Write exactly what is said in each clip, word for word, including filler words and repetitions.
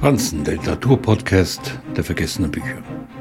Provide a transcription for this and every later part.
Franzen, der Literaturpodcast der vergessenen Bücher.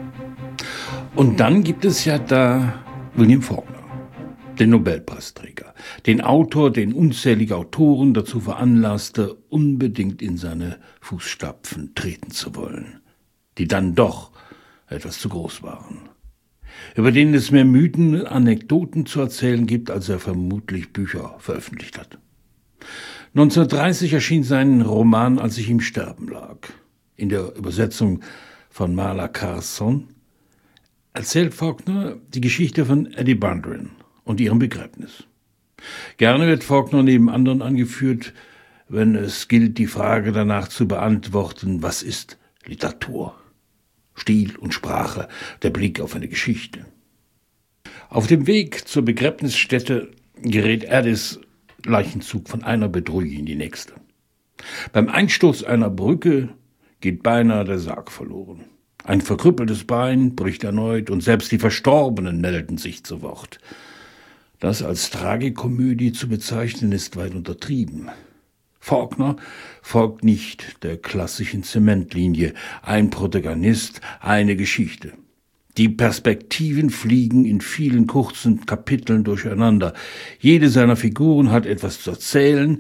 Und dann gibt es ja da William Faulkner, den Nobelpreisträger, den Autor, den unzählige Autoren dazu veranlasste, unbedingt in seine Fußstapfen treten zu wollen, die dann doch etwas zu groß waren, über den es mehr Mythen und Anekdoten zu erzählen gibt, als er vermutlich Bücher veröffentlicht hat. neunzehnhundertdreißig erschien sein Roman Als ich im Sterben lag. In der Übersetzung von Marla Carson erzählt Faulkner die Geschichte von Eddie Bundren und ihrem Begräbnis. Gerne wird Faulkner neben anderen angeführt, wenn es gilt, die Frage danach zu beantworten, was ist Literatur? Stil und Sprache, der Blick auf eine Geschichte. Auf dem Weg zur Begräbnisstätte gerät Eddies Leichenzug von einer Bedrohung in die nächste. Beim Einsturz einer Brücke geht beinahe der Sarg verloren. Ein verkrüppeltes Bein bricht erneut und selbst die Verstorbenen melden sich zu Wort. Das als Tragikomödie zu bezeichnen, ist weit untertrieben. Faulkner folgt nicht der klassischen Zementlinie, ein Protagonist, eine Geschichte. Die Perspektiven fliegen in vielen kurzen Kapiteln durcheinander. Jede seiner Figuren hat etwas zu erzählen,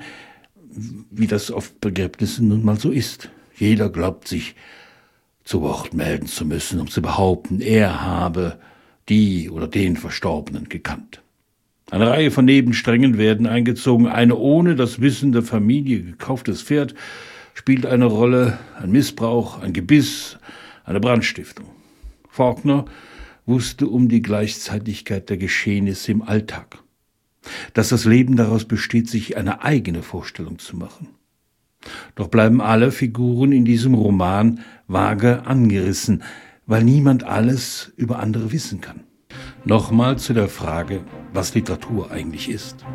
wie das auf Begräbnissen nun mal so ist. Jeder glaubt sich zu Wort melden zu müssen, um zu behaupten, er habe die oder den Verstorbenen gekannt. Eine Reihe von Nebensträngen werden eingezogen. Eine ohne das Wissen der Familie gekauftes Pferd spielt eine Rolle, ein Missbrauch, ein Gebiss, eine Brandstiftung. Faulkner wusste um die Gleichzeitigkeit der Geschehnisse im Alltag, dass das Leben daraus besteht, sich eine eigene Vorstellung zu machen. Doch bleiben alle Figuren in diesem Roman vage angerissen, weil niemand alles über andere wissen kann. Nochmal zu der Frage, was Literatur eigentlich ist.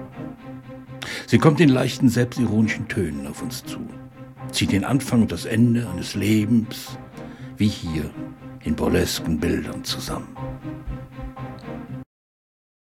Sie kommt in leichten, selbstironischen Tönen auf uns zu, zieht den Anfang und das Ende eines Lebens, wie hier, in burlesken Bildern zusammen.